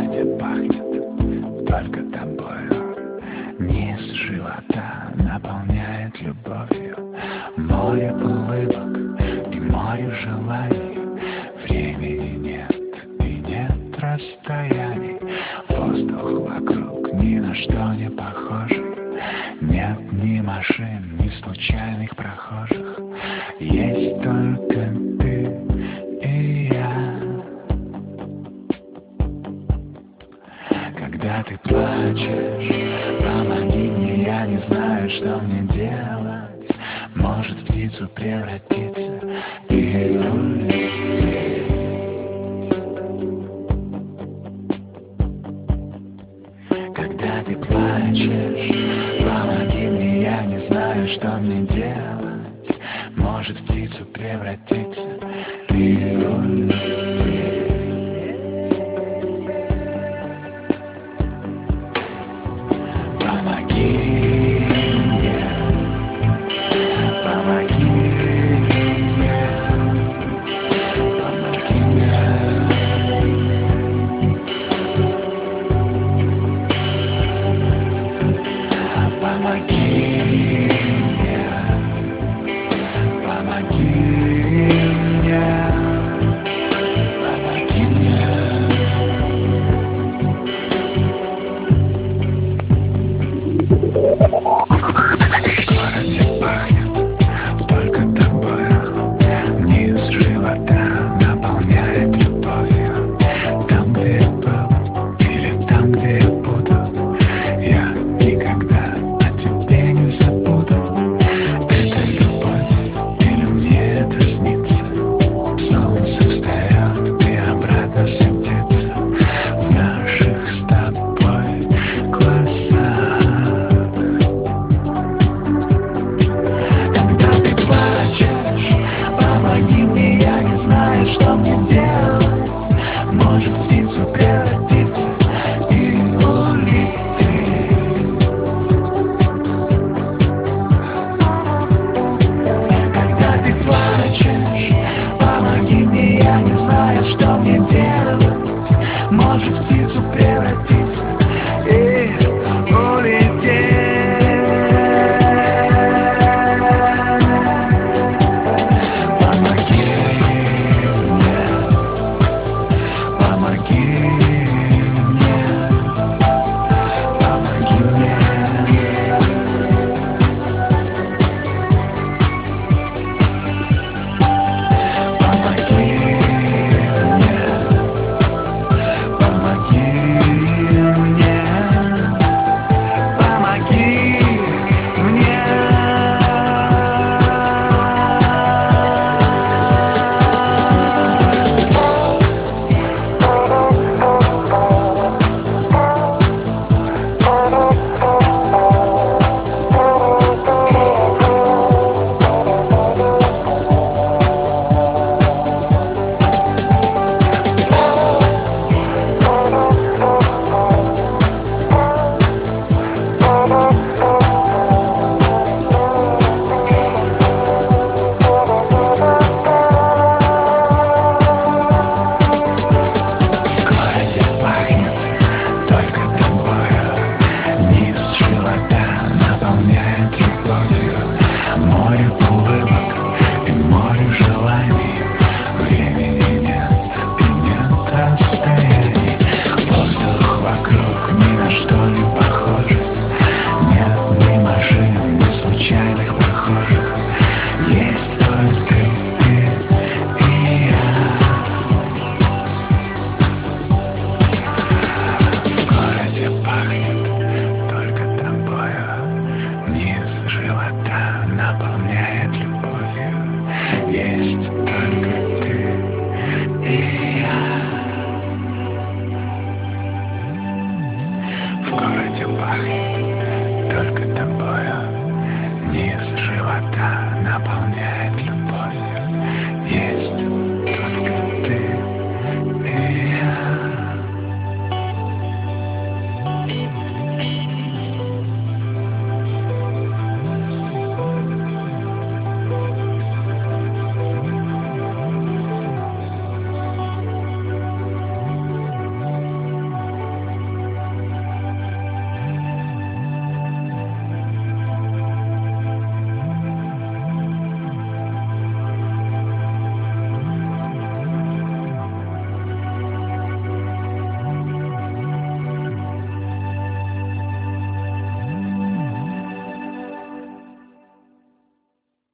где пахнет только тобою. Низ живота наполняет любовью. Море улыбок и море желаний. Времени нет и нет расстояний. Воздух вокруг ни на что не похожий. Нет ни машин, ни случайных прохожих. Есть только ты и я. Когда ты плачешь, помоги мне, я не знаю, что мне делать. Может в птицу превратиться и улететь. Когда ты плачешь, помоги мне, я не знаю, что мне делать. Может в птицу превратиться и улететь. Помоги мне, помоги мне, помоги мне. Помоги мне, помоги мне, помоги мне. В городе пахнет только тобою. Низ живота наполняет любовью. Там, где я был, или там, где я буду, я никогда о тебе не забуду. Это любовь или мне это снится? Солнце встает и обратно садится в наших с тобой глазах. Когда ты плачешь, помоги мне, я не знаю, что мне делать. Может в птицу превратиться и улететь. Когда ты плачешь, помоги мне, я не знаю, что мне делать. Может в птицу